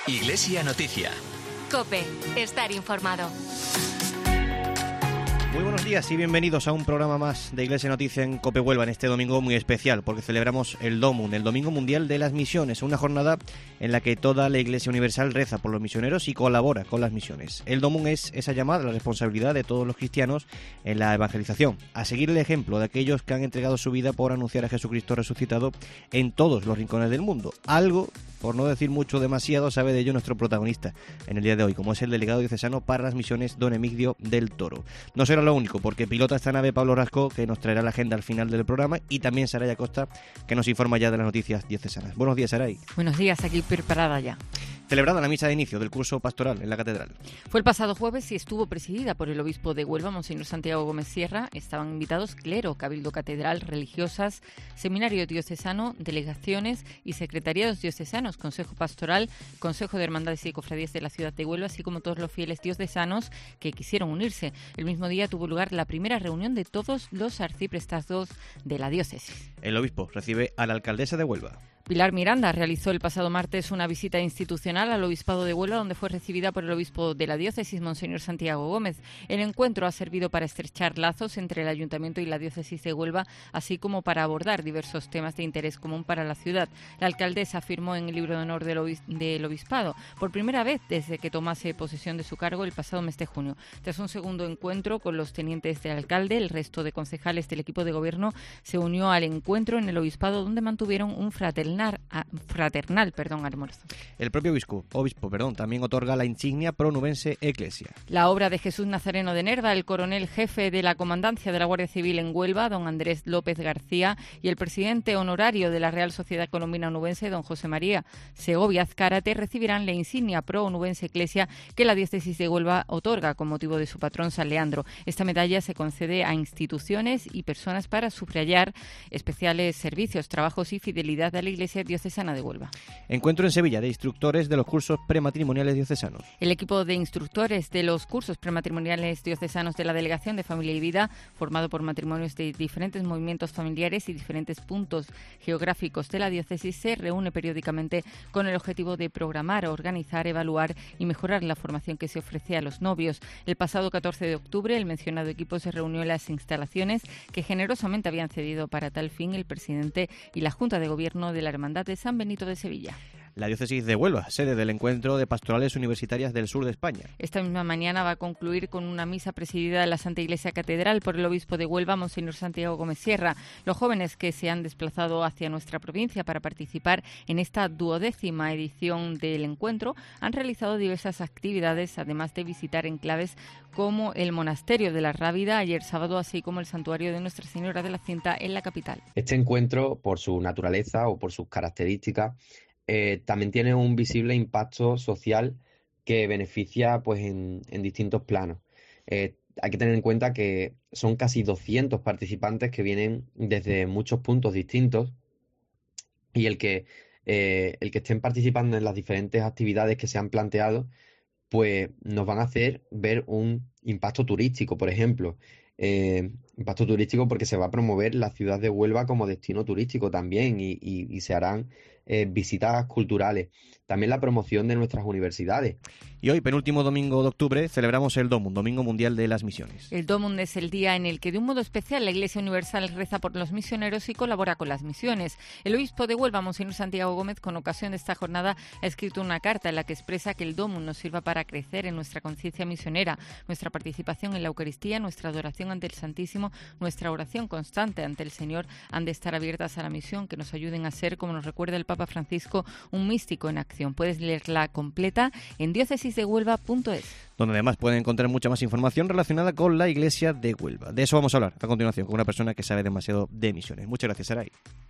Iglesia Noticia. COPE. Estar informado. Muy buenos días y bienvenidos a un programa más de Iglesia Noticia en COPE Huelva en este domingo muy especial porque celebramos el DOMUN, el Domingo Mundial de las Misiones, una jornada en la que toda la Iglesia Universal reza por los misioneros y colabora con las misiones. El DOMUN es esa llamada a la responsabilidad de todos los cristianos en la evangelización, a seguir el ejemplo de aquellos que han entregado su vida por anunciar a Jesucristo resucitado en todos los rincones del mundo. Algo, por no decir mucho demasiado, sabe de ello nuestro protagonista en el día de hoy, como es el delegado diocesano para las misiones, don Emigdio del Toro. No será lo único, porque pilota esta nave Pablo Rasco, que nos traerá la agenda al final del programa, y también Saray Acosta, que nos informa ya de las noticias diocesanas. Buenos días, Saray. Buenos días, aquí preparada ya. Celebrada la misa de inicio del curso pastoral en la catedral. Fue el pasado jueves y estuvo presidida por el obispo de Huelva, Monseñor Santiago Gómez Sierra. Estaban invitados clero, cabildo catedral, religiosas, seminario diocesano, delegaciones y secretariados diocesanos, consejo pastoral, consejo de hermandades y cofradías de la ciudad de Huelva, así como todos los fieles diocesanos que quisieron unirse. El mismo día tuvo lugar la primera reunión de todos los arciprestazgos de la diócesis. El obispo recibe a la alcaldesa de Huelva. Pilar Miranda realizó el pasado martes una visita institucional al Obispado de Huelva, donde fue recibida por el obispo de la diócesis, Monseñor Santiago Gómez. El encuentro ha servido para estrechar lazos entre el Ayuntamiento y la diócesis de Huelva, así como para abordar diversos temas de interés común para la ciudad. La alcaldesa firmó en el libro de honor del obispado, por primera vez desde que tomase posesión de su cargo el pasado mes de junio. Tras un segundo encuentro con los tenientes del alcalde, el resto de concejales del equipo de gobierno se unió al encuentro en el obispado, donde mantuvieron un fraternal almuerzo. El propio obispo también otorga la insignia Pronubense Ecclesia. La obra de Jesús Nazareno de Nerva, el coronel jefe de la Comandancia de la Guardia Civil en Huelva, don Andrés López García, y el presidente honorario de la Real Sociedad Colombina Onubense, don José María Segovia Azcárate, recibirán la insignia Pronubense Ecclesia que la diócesis de Huelva otorga con motivo de su patrón San Leandro. Esta medalla se concede a instituciones y personas para subrayar especiales servicios, trabajos y fidelidad a la Iglesia diocesana de Huelva. Encuentro en Sevilla de instructores de los cursos prematrimoniales diocesanos. El equipo de instructores de los cursos prematrimoniales diocesanos de la Delegación de Familia y Vida, formado por matrimonios de diferentes movimientos familiares y diferentes puntos geográficos de la diócesis, se reúne periódicamente con el objetivo de programar, organizar, evaluar y mejorar la formación que se ofrece a los novios. El pasado 14 de octubre, el mencionado equipo se reunió en las instalaciones que generosamente habían cedido para tal fin el presidente y la Junta de Gobierno de la Hermandad de San Benito de Sevilla. La diócesis de Huelva, sede del encuentro de pastorales universitarias del sur de España. Esta misma mañana va a concluir con una misa presidida en la Santa Iglesia Catedral por el obispo de Huelva, Monseñor Santiago Gómez Sierra. Los jóvenes que se han desplazado hacia nuestra provincia para participar en esta 12ª edición del encuentro han realizado diversas actividades, además de visitar enclaves como el Monasterio de la Rábida ayer sábado, así como el Santuario de Nuestra Señora de la Cinta en la capital. Este encuentro, por su naturaleza o por sus características, también tiene un visible impacto social que beneficia pues en distintos planos. Hay que tener en cuenta que son casi 200 participantes que vienen desde muchos puntos distintos y el que estén participando en las diferentes actividades que se han planteado pues nos van a hacer ver un impacto turístico, por ejemplo. Impacto turístico porque se va a promover la ciudad de Huelva como destino turístico también y se harán visitas culturales. También la promoción de nuestras universidades. Y hoy, penúltimo domingo de octubre, celebramos el DOMUN, Domingo Mundial de las Misiones. El DOMUN es el día en el que de un modo especial la Iglesia Universal reza por los misioneros y colabora con las misiones. El obispo de Huelva, Monseñor Santiago Gómez, con ocasión de esta jornada ha escrito una carta en la que expresa que el DOMUN nos sirva para crecer en nuestra conciencia misionera, nuestra participación en la Eucaristía, nuestra adoración ante el Santísimo, nuestra oración constante ante el Señor han de estar abiertas a la misión, que nos ayuden a ser, como nos recuerda el Papa Francisco, un místico en acción. Puedes leerla completa en diócesisdehuelva.es, donde además pueden encontrar mucha más información relacionada con la Iglesia de Huelva. De eso vamos a hablar a continuación con una persona que sabe demasiado de misiones. Muchas gracias, Saray.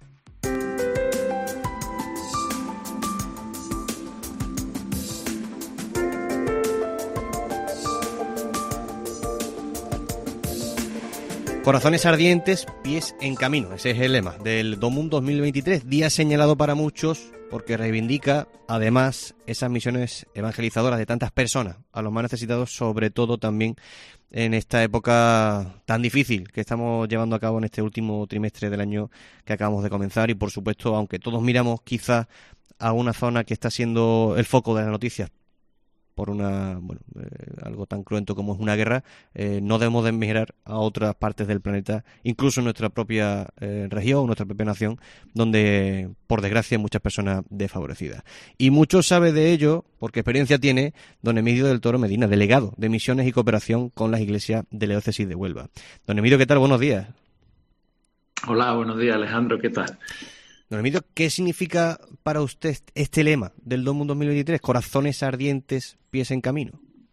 Corazones ardientes, pies en camino. Ese es el lema del DOMUN 2023, día señalado para muchos porque reivindica además esas misiones evangelizadoras de tantas personas a los más necesitados, sobre todo también en esta época tan difícil que estamos llevando a cabo en este último trimestre del año que acabamos de comenzar. Y por supuesto, aunque todos miramos quizás a una zona que está siendo el foco de las noticias por algo tan cruento como es una guerra, no debemos de emigrar a otras partes del planeta, incluso en nuestra propia región, nuestra propia nación, donde, por desgracia, hay muchas personas desfavorecidas. Y mucho sabe de ello, porque experiencia tiene, don Emilio del Toro Medina, delegado de Misiones y Cooperación con las Iglesias de la Diócesis de Huelva. Don Emilio, ¿qué tal? Buenos días. Hola, buenos días, Alejandro, ¿qué tal? Don Emilio, ¿qué significa para usted este lema del DOMUN 2023? Corazones ardientes, pies en camino.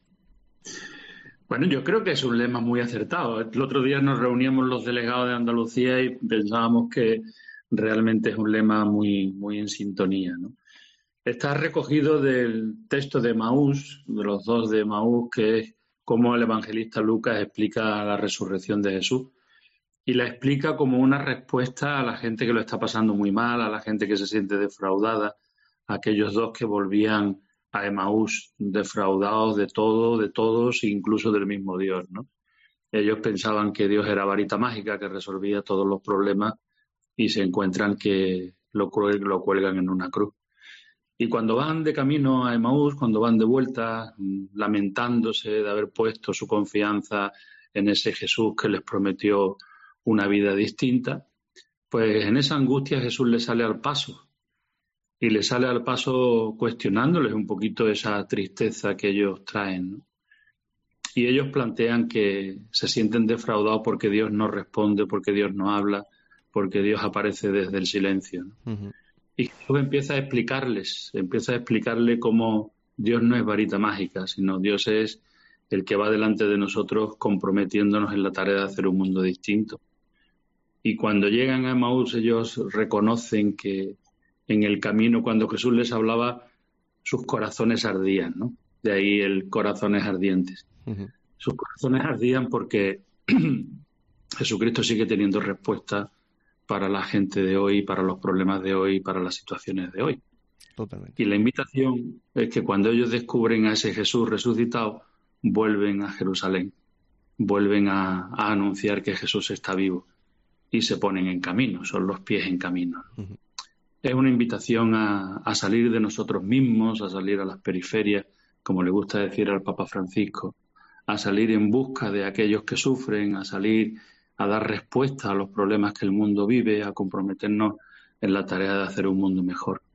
Bueno, yo creo que es un lema muy acertado. El otro día nos reuníamos los delegados de Andalucía y pensábamos que realmente es un lema muy, muy en sintonía, ¿no? Está recogido del texto de Emaús, de los dos de Emaús, que es cómo el evangelista Lucas explica la resurrección de Jesús. Y la explica como una respuesta a la gente que lo está pasando muy mal, a la gente que se siente defraudada, a aquellos dos que volvían a Emaús defraudados de todo, de todos, incluso del mismo Dios, ¿no? Ellos pensaban que Dios era varita mágica, que resolvía todos los problemas, y se encuentran que lo cuelgan en una cruz. Y cuando van de camino a Emaús, cuando van de vuelta, lamentándose de haber puesto su confianza en ese Jesús que les prometió una vida distinta, pues en esa angustia Jesús le sale al paso, y le sale al paso cuestionándoles un poquito esa tristeza que ellos traen, ¿no? Y ellos plantean que se sienten defraudados porque Dios no responde, porque Dios no habla, porque Dios aparece desde el silencio, ¿no? Uh-huh. Y Jesús empieza a explicarle cómo Dios no es varita mágica, sino Dios es el que va delante de nosotros comprometiéndonos en la tarea de hacer un mundo distinto. Y cuando llegan a Emaús, ellos reconocen que en el camino, cuando Jesús les hablaba, sus corazones ardían, ¿no? De ahí el corazones ardientes. Uh-huh. Sus corazones ardían porque Jesucristo sigue teniendo respuesta para la gente de hoy, para los problemas de hoy, para las situaciones de hoy. Totalmente. Y la invitación es que cuando ellos descubren a ese Jesús resucitado, vuelven a Jerusalén, vuelven a anunciar que Jesús está vivo. Y se ponen en camino, son los pies en camino. Uh-huh. Es una invitación a salir de nosotros mismos, a salir a las periferias, como le gusta decir al Papa Francisco, a salir en busca de aquellos que sufren, a salir a dar respuesta a los problemas que el mundo vive, a comprometernos en la tarea de hacer un mundo mejor.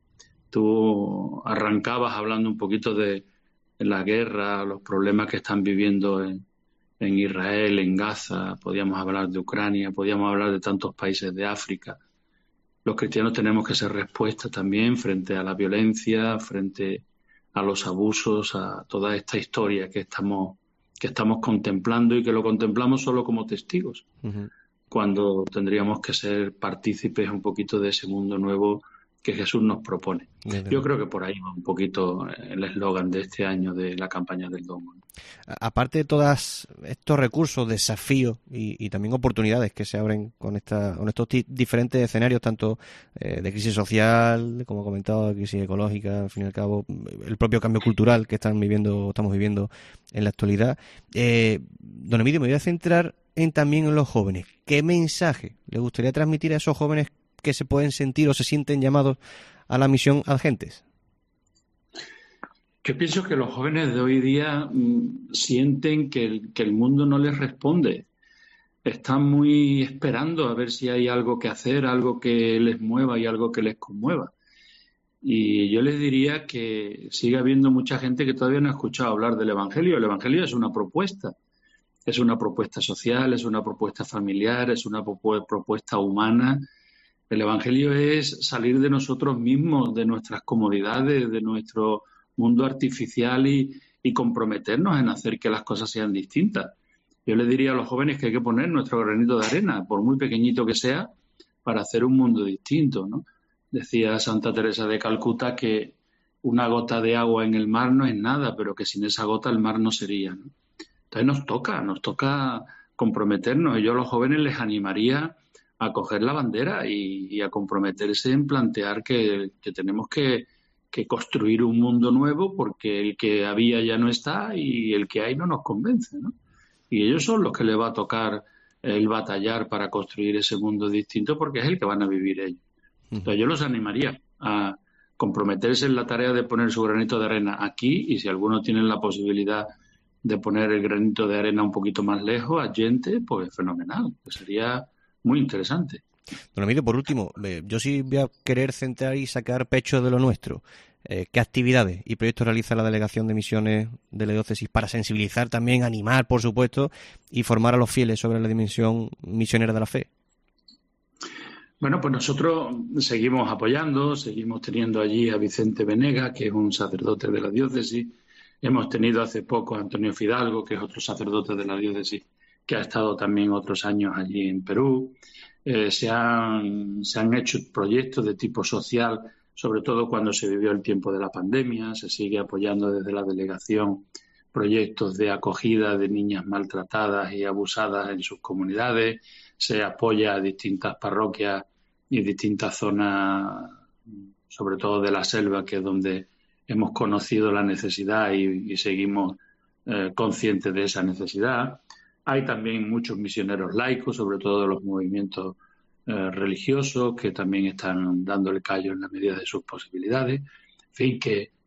Tú arrancabas hablando un poquito de la guerra, los problemas que están viviendo en Israel, en Gaza, podíamos hablar de Ucrania, podíamos hablar de tantos países de África. Los cristianos tenemos que ser respuesta también frente a la violencia, frente a los abusos, a toda esta historia que estamos contemplando y que lo contemplamos solo como testigos, uh-huh, cuando tendríamos que ser partícipes un poquito de ese mundo nuevo que Jesús nos propone. Yo creo que por ahí va un poquito el eslogan de este año de la campaña del DOMUN. Aparte de todos estos recursos, desafíos y también oportunidades que se abren con estos diferentes escenarios, tanto de crisis social, como he comentado, de crisis ecológica, al fin y al cabo, el propio cambio cultural que estamos viviendo en la actualidad. Don Emilio, me voy a centrar también en los jóvenes. ¿Qué mensaje le gustaría transmitir a esos jóvenes que se pueden sentir o se sienten llamados a la misión Adgentes? Yo pienso que los jóvenes de hoy día sienten que el mundo no les responde. Están muy esperando a ver si hay algo que hacer, algo que les mueva y algo que les conmueva. Y yo les diría que sigue habiendo mucha gente que todavía no ha escuchado hablar del Evangelio. El Evangelio es una propuesta social, es una propuesta familiar, es una propuesta humana. El Evangelio es salir de nosotros mismos, de nuestras comodidades, de nuestro mundo artificial y comprometernos en hacer que las cosas sean distintas. Yo les diría a los jóvenes que hay que poner nuestro granito de arena, por muy pequeñito que sea, para hacer un mundo distinto, ¿no? Decía Santa Teresa de Calcuta que una gota de agua en el mar no es nada, pero que sin esa gota el mar no sería, ¿no? Entonces nos toca comprometernos. Y yo a los jóvenes les animaría a coger la bandera y a comprometerse en plantear que tenemos que construir un mundo nuevo porque el que había ya no está y el que hay no nos convence, ¿no? Y ellos son los que les va a tocar el batallar para construir ese mundo distinto porque es el que van a vivir ellos. Entonces yo los animaría a comprometerse en la tarea de poner su granito de arena aquí, y si alguno tiene la posibilidad de poner el granito de arena un poquito más lejos, adyente, pues fenomenal, pues sería muy interesante. Don Emilio, por último, yo sí voy a querer centrar y sacar pecho de lo nuestro. ¿Qué actividades y proyectos realiza la Delegación de Misiones de la Diócesis para sensibilizar también, animar, por supuesto, y formar a los fieles sobre la dimensión misionera de la fe? Bueno, pues nosotros seguimos apoyando, seguimos teniendo allí a Vicente Venegas, que es un sacerdote de la diócesis. Hemos tenido hace poco a Antonio Fidalgo, que es otro sacerdote de la diócesis, que ha estado también otros años allí en Perú. Se han hecho proyectos de tipo social, sobre todo cuando se vivió el tiempo de la pandemia. Se sigue apoyando desde la delegación proyectos de acogida de niñas maltratadas y abusadas en sus comunidades. Se apoya a distintas parroquias y distintas zonas, sobre todo de la selva, que es donde hemos conocido la necesidad y seguimos conscientes de esa necesidad. Hay también muchos misioneros laicos, sobre todo de los movimientos religiosos, que también están dando el callo en la medida de sus posibilidades. En fin,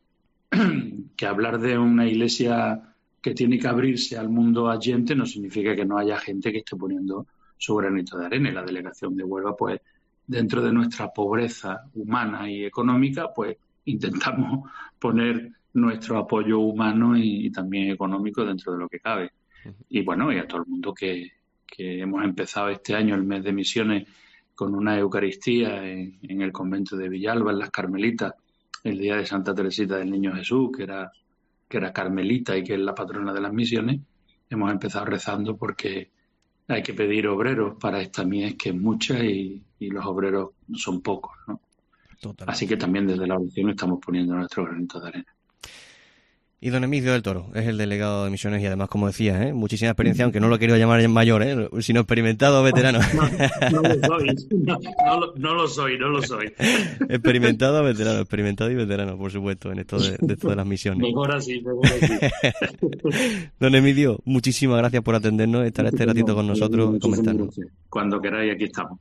que hablar de una iglesia que tiene que abrirse al mundo adyente no significa que no haya gente que esté poniendo su granito de arena. Y la delegación de Huelva, pues, dentro de nuestra pobreza humana y económica, pues intentamos poner nuestro apoyo humano y también económico dentro de lo que cabe. Y bueno, y a todo el mundo que hemos empezado este año el mes de misiones con una Eucaristía en el convento de Villalba, en las Carmelitas, el día de Santa Teresita del Niño Jesús, que era carmelita y que es la patrona de las misiones. Hemos empezado rezando porque hay que pedir obreros para esta mies, que es mucha, y los obreros son pocos, ¿no? Totalmente. Así que también desde la oración estamos poniendo nuestro granito de arena. Y don Emilio del Toro es el delegado de misiones y además, como decía, muchísima experiencia, aunque no lo quería llamar mayor, sino experimentado veterano. No lo soy. Experimentado y veterano, por supuesto, en esto de las misiones. Mejor así. Don Emilio, muchísimas gracias por atendernos, estar este ratito con nosotros y comentarnos. Cuando queráis, aquí estamos.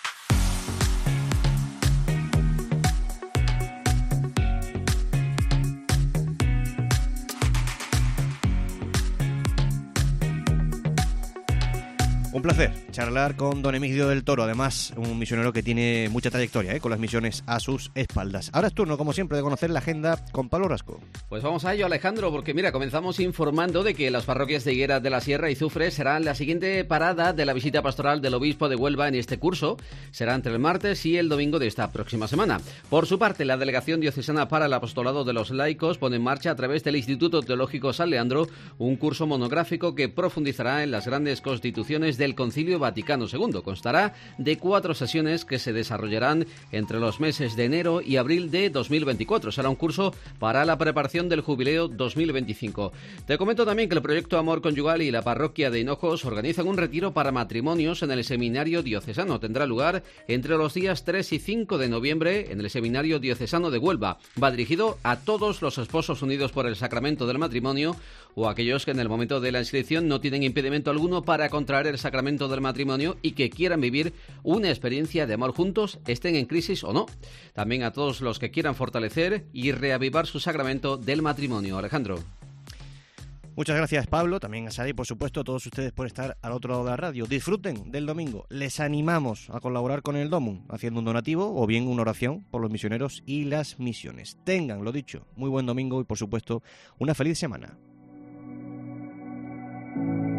Un placer charlar con don Emilio del Toro, además un misionero que tiene mucha trayectoria con las misiones a sus espaldas. Ahora es turno, como siempre, de conocer la agenda con Pablo Rasco. Pues vamos a ello, Alejandro, porque mira, comenzamos informando de que las parroquias de Higuera de la Sierra y Zufre serán la siguiente parada de la visita pastoral del obispo de Huelva en este curso. Será entre el martes y el domingo de esta próxima semana. Por su parte, la Delegación Diocesana para el Apostolado de los Laicos pone en marcha a través del Instituto Teológico San Leandro un curso monográfico que profundizará en las grandes constituciones del Concilio Vaticano II. Constará de 4 sesiones que se desarrollarán entre los meses de enero y abril de 2024. Será un curso para la preparación del Jubileo 2025. Te comento también que el Proyecto Amor Conyugal y la Parroquia de Hinojos organizan un retiro para matrimonios en el Seminario Diocesano. Tendrá lugar entre los días 3 y 5 de noviembre en el Seminario Diocesano de Huelva. Va dirigido a todos los esposos unidos por el sacramento del matrimonio o aquellos que en el momento de la inscripción no tienen impedimento alguno para contraer el sacramento del matrimonio y que quieran vivir una experiencia de amor juntos, estén en crisis o no. También a todos los que quieran fortalecer y reavivar su sacramento del matrimonio. Alejandro. Muchas gracias, Pablo, también a Sara y por supuesto a todos ustedes por estar al otro lado de la radio. Disfruten del domingo. Les animamos a colaborar con el DOMUN haciendo un donativo o bien una oración por los misioneros y las misiones. Tengan, lo dicho, muy buen domingo y por supuesto una feliz semana.